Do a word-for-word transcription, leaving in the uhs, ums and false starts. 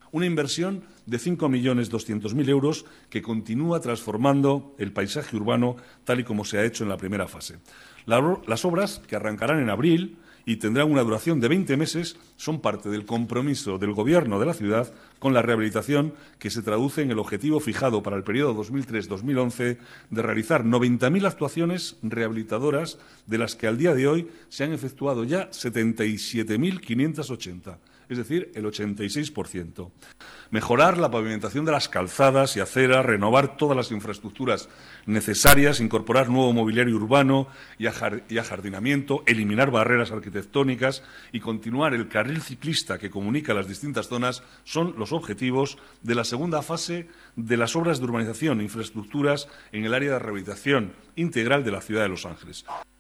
Una inversión de cinco millones doscientos mil euros que continúa transformando el paisaje urbano tal y como se ha hecho en la primera fase. Las obras, que arrancarán en abril y tendrán una duración de veinte meses, son parte del compromiso del Gobierno de la ciudad con la rehabilitación, que se traduce en el objetivo fijado para el periodo dos mil tres a dos mil once de realizar noventa mil actuaciones rehabilitadoras, de las que al día de hoy se han efectuado ya setenta y siete mil quinientas ochenta. Es decir, el ochenta y seis por ciento. Mejorar la pavimentación de las calzadas y aceras, renovar todas las infraestructuras necesarias, incorporar nuevo mobiliario urbano y ajardinamiento, eliminar barreras arquitectónicas y continuar el carril ciclista que comunica las distintas zonas son los objetivos de la segunda fase de las obras de urbanización e infraestructuras en el área de rehabilitación integral de la ciudad de Los Ángeles.